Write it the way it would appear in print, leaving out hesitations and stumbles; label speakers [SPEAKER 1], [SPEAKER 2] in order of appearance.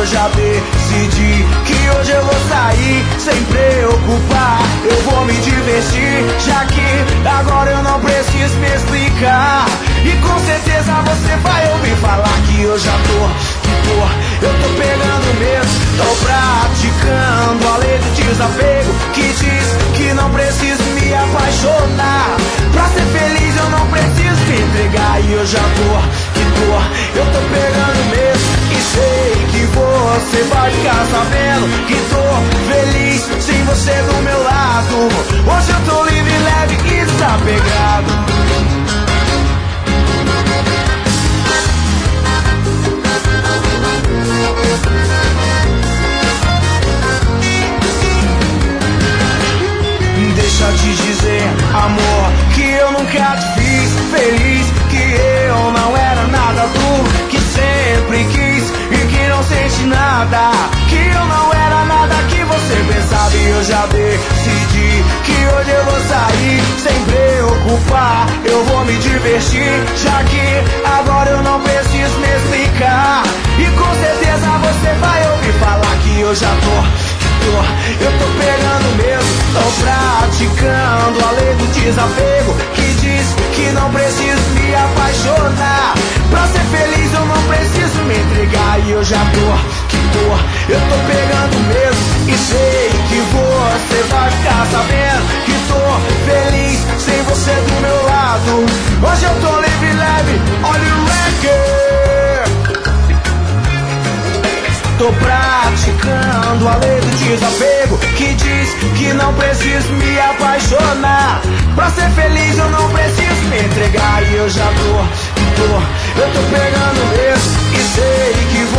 [SPEAKER 1] eu já decidi que hoje eu vou sair sem preocupar. Eu vou me divertir, já que agora eu não preciso me explicar. E com certeza você vai ouvir falar que eu já eu tô pegando mesmo. Tô praticando a lei do desapego, que diz que não preciso me apaixonar. Pra ser feliz eu não preciso me entregar. E eu já eu tô pegando mesmo. E sei que você vai ficar sabendo que tô feliz sem você do meu lado. Hoje eu tô livre, leve e desapegado. Deixa eu te dizer, amor, que eu nunca te fiz feliz, que eu não era nada tu, que sempre quis e que não sente nada, que eu não era nada que você pensava. E eu já decidi que hoje eu vou sair sem preocupar. Eu vou me divertir, já que agora eu não preciso me explicar. E com certeza você vai ouvir falar que eu já eu tô pegando mesmo. Tô praticando a lei do desapego, que diz que não preciso me apaixonar. Pra ser feliz eu não preciso me entregar. E eu já eu tô pegando mesmo. E sei que você vai ficar sabendo que tô feliz sem você do meu lado. Hoje eu tô livre, leve, olha o reggae. Tô praticando a lei do desapego, que diz que não preciso me apaixonar. Pra ser feliz eu não preciso me entregar. E eu já eu tô pegando mesmo. E sei que